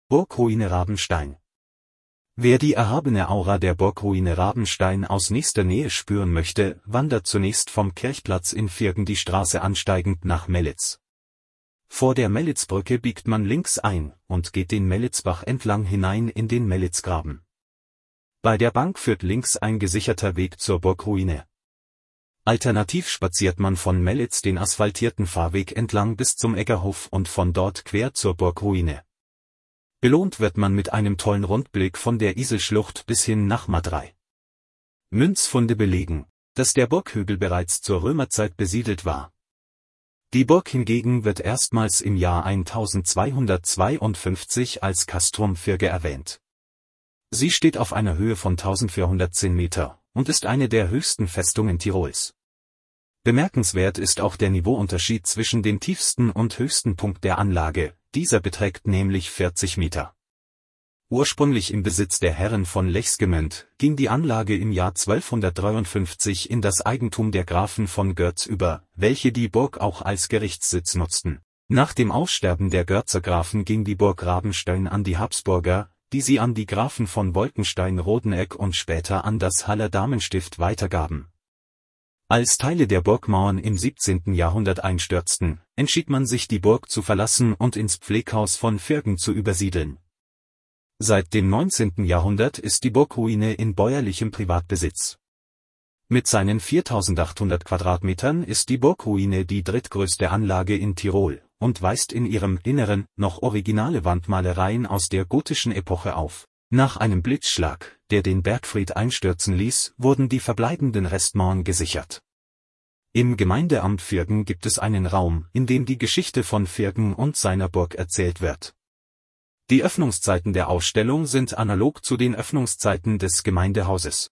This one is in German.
Burgruine Rabenstein. Wer die erhabene Aura der Burgruine Rabenstein aus nächster Nähe spüren möchte, wandert zunächst vom Kirchplatz in Virgen die Straße ansteigend nach Mellitz. Vor der Mellitzbrücke biegt man links ein und geht den Mellitzbach entlang hinein in den Mellitzgraben. Bei der Bank führt links ein gesicherter Weg zur Burgruine. Alternativ spaziert man von Mellitz den asphaltierten Fahrweg entlang bis zum Eggerhof und von dort quer zur Burgruine. Belohnt wird man mit einem tollen Rundblick von der Iselschlucht bis hin nach Madrei. Münzfunde belegen, dass der Burghügel bereits zur Römerzeit besiedelt war. Die Burg hingegen wird erstmals im Jahr 1252 als Castrum Virge erwähnt. Sie steht auf einer Höhe von 1410 Meter und ist eine der höchsten Festungen Tirols. Bemerkenswert ist auch der Niveauunterschied zwischen dem tiefsten und höchsten Punkt der Anlage, dieser beträgt nämlich 40 Meter. Ursprünglich im Besitz der Herren von Lechsgemünd, ging die Anlage im Jahr 1253 in das Eigentum der Grafen von Görz über, welche die Burg auch als Gerichtssitz nutzten. Nach dem Aussterben der Görzer Grafen ging die Burg Rabenstein an die Habsburger, die sie an die Grafen von Wolkenstein-Rodeneck und später an das Haller Damenstift weitergaben. Als Teile der Burgmauern im 17. Jahrhundert einstürzten, entschied man sich die Burg zu verlassen und ins Pfleghaus von Virgen zu übersiedeln. Seit dem 19. Jahrhundert ist die Burgruine in bäuerlichem Privatbesitz. Mit seinen 4800 Quadratmetern ist die Burgruine die drittgrößte Anlage in Tirol und weist in ihrem Inneren noch originale Wandmalereien aus der gotischen Epoche auf. Nach einem Blitzschlag, der den Bergfried einstürzen ließ, wurden die verbleibenden Restmauern gesichert. Im Gemeindeamt Virgen gibt es einen Raum, in dem die Geschichte von Virgen und seiner Burg erzählt wird. Die Öffnungszeiten der Ausstellung sind analog zu den Öffnungszeiten des Gemeindehauses.